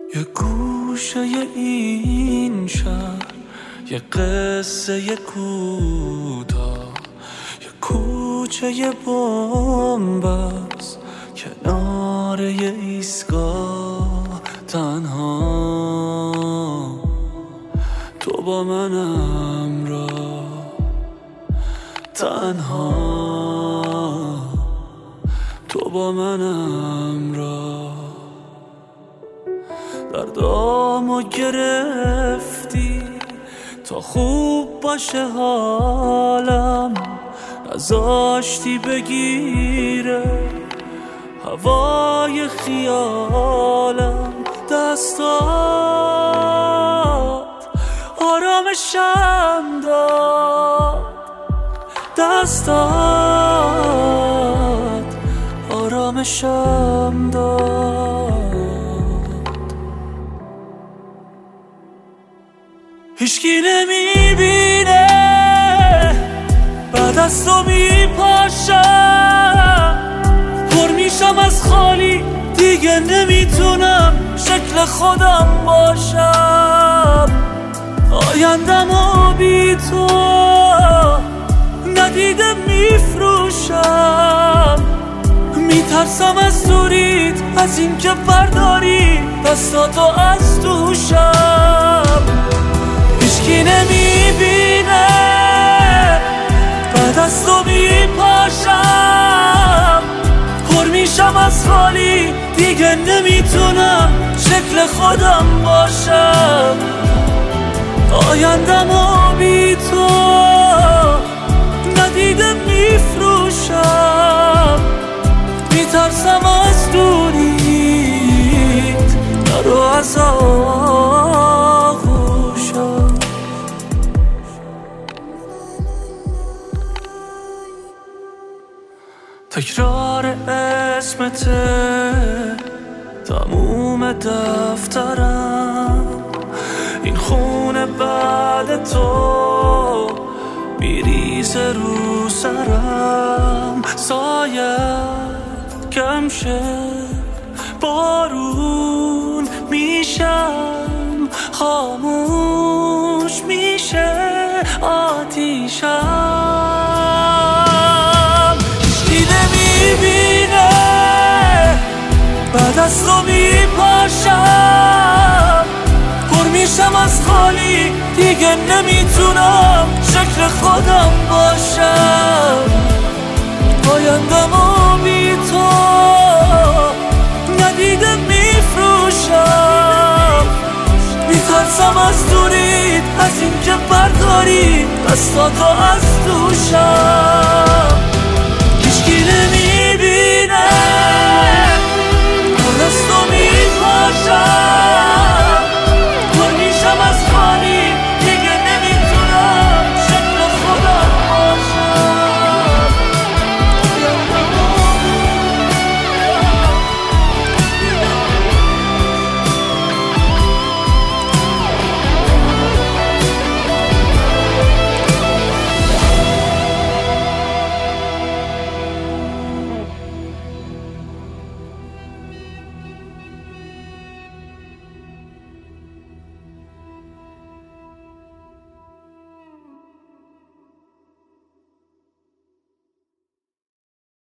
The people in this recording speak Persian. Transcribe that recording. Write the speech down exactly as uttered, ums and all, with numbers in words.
یه گوشه این شهر، یه قصه یه کوتاه، یه کوچه یه بنبست کنار یه ایستگاه. تنها تو با من همراه، تنها تو با من همراه. دردامو گرفتی تا خوب باشه حالم، نذاشتی بگیره هوای خیالم. دستات آرامشم داد، دستات آرامشم داد. هیچکی نمیبینه بعد از تو میپاشم، پر میشم از خالی، دیگه نمیتونم شکل خودم باشم. آیندمو بی تو ندیده میفروشم، میترسم از دوریت، از این که برداری دستاتو از دوشم. هیچکی نمیبینه بعد از تو میپاشم، پر میشم از خالی، دیگه نمیتونم شکل خودم باشم. آیندمو بی تو ندیده میفروشم، میترسم از دوریت، نرو از آغوشم. تکرار اسمته تموم دفترم، این خونه بعد تو میریزه رو سرم. سایت کم شه بارون میشم، خاموش میشه آتیشم. هیچکی نمیبینه بعد از تو میپاشم، پر میشم از خالی، دیگه نمیتونم شکل خودم باشم. آیندمو بی تو ندیده میفروشم، میترسم از دوریت، از این که برداری دستاتو از دوشم.